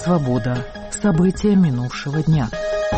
Свобода. События минувшего дня.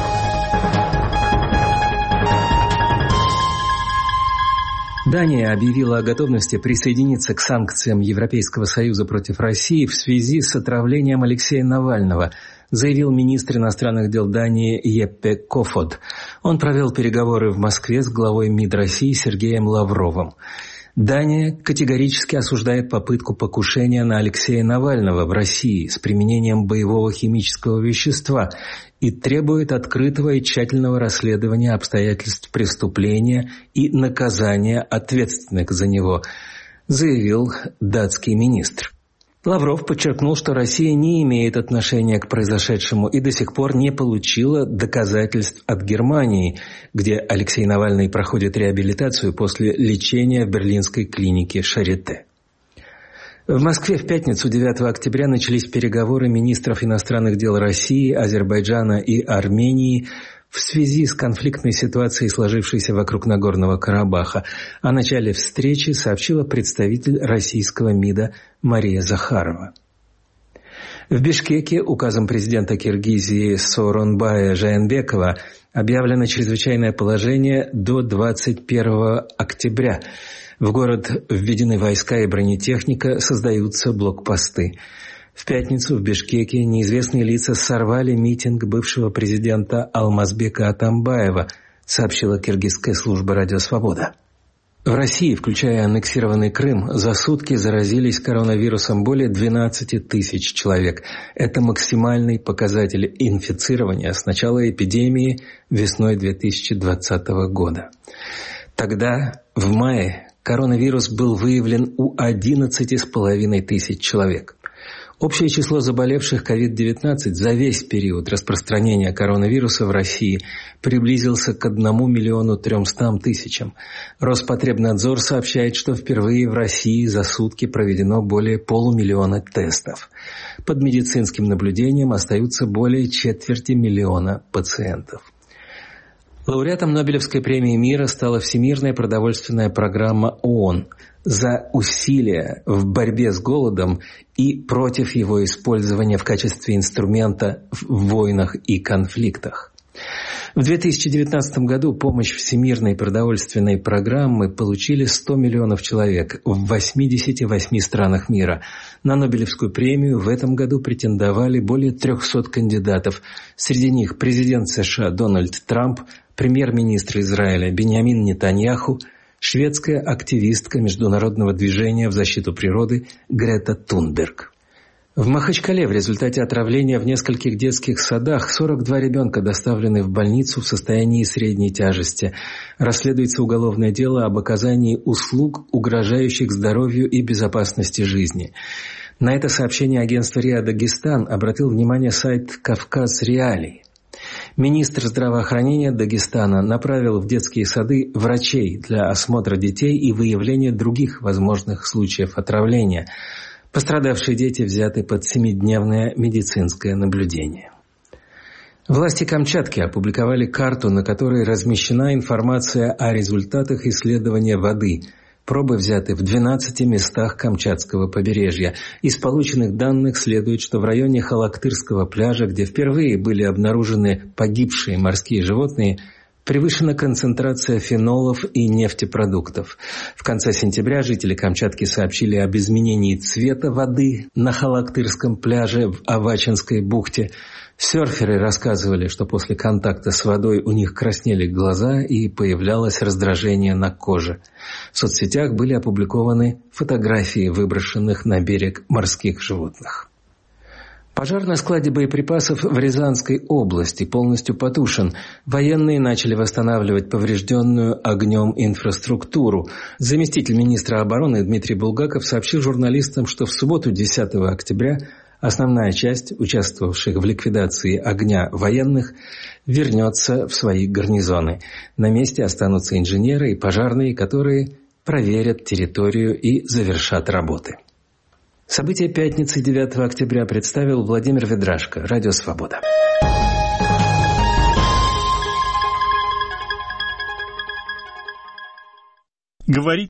Дания объявила о готовности присоединиться к санкциям Европейского Союза против России в связи с отравлением Алексея Навального, заявил министр иностранных дел Дании Еппе Кофод. Он провел переговоры в Москве с главой МИД России Сергеем Лавровым. Дания категорически осуждает попытку покушения на Алексея Навального в России с применением боевого химического вещества и требует открытого и тщательного расследования обстоятельств преступления и наказания ответственных за него, заявил датский министр. Лавров подчеркнул, что Россия не имеет отношения к произошедшему и до сих пор не получила доказательств от Германии, где Алексей Навальный проходит реабилитацию после лечения в берлинской клинике Шарите. В Москве в пятницу 9 октября начались переговоры министров иностранных дел России, Азербайджана и Армении в связи с конфликтной ситуацией, сложившейся вокруг Нагорного Карабаха. О начале встречи сообщила представитель российского МИДа Мария Захарова. В Бишкеке указом президента Киргизии Сооронбая Жээнбекова объявлено чрезвычайное положение до 21 октября. В город введены войска и бронетехника, создаются блокпосты. В пятницу в Бишкеке неизвестные лица сорвали митинг бывшего президента Алмазбека Атамбаева, сообщила киргизская служба «Радио Свобода». В России, включая аннексированный Крым, за сутки заразились коронавирусом более 12 тысяч человек. Это максимальный показатель инфицирования с начала эпидемии весной 2020 года. Тогда, в мае, коронавирус был выявлен у 11,5 тысяч человек. Общее число заболевших COVID-19 за весь период распространения коронавируса в России приблизился к 1 300 000. Роспотребнадзор сообщает, что впервые в России за сутки проведено более 500 000 тестов. Под медицинским наблюдением остаются более 250 000 пациентов. Лауреатом Нобелевской премии мира стала Всемирная продовольственная программа ООН за усилия в борьбе с голодом и против его использования в качестве инструмента в войнах и конфликтах. В 2019 году помощь Всемирной продовольственной программы получили 100 миллионов человек в 88 странах мира. На Нобелевскую премию в этом году претендовали более 300 кандидатов. Среди них президент США Дональд Трамп, премьер-министр Израиля Биньямин Нетаньяху, шведская активистка международного движения в защиту природы Грета Тунберг. В Махачкале в результате отравления в нескольких детских садах 42 ребенка доставлены в больницу в состоянии средней тяжести. Расследуется уголовное дело об оказании услуг, угрожающих здоровью и безопасности жизни. На это сообщение агентства РИА Дагестан обратил внимание сайт «Кавказ Реалии». Министр здравоохранения Дагестана направил в детские сады врачей для осмотра детей и выявления других возможных случаев отравления. Пострадавшие дети взяты под 7-дневное медицинское наблюдение. Власти Камчатки опубликовали карту, на которой размещена информация о результатах исследования воды. Пробы взяты в 12 местах Камчатского побережья. Из полученных данных следует, что в районе Халактырского пляжа, где впервые были обнаружены погибшие морские животные, превышена концентрация фенолов и нефтепродуктов. В конце сентября жители Камчатки сообщили об изменении цвета воды на Халактырском пляже в Авачинской бухте. Серферы рассказывали, что после контакта с водой у них краснели глаза и появлялось раздражение на коже. В соцсетях были опубликованы фотографии выброшенных на берег морских животных. Пожар на складе боеприпасов в Рязанской области полностью потушен. Военные начали восстанавливать поврежденную огнем инфраструктуру. Заместитель министра обороны Дмитрий Булгаков сообщил журналистам, что в субботу 10 октября основная часть участвовавших в ликвидации огня военных вернется в свои гарнизоны. На месте останутся инженеры и пожарные, которые проверят территорию и завершат работы. События пятницы 9 октября представил Владимир Ведрашко, Радио Свобода. Говорит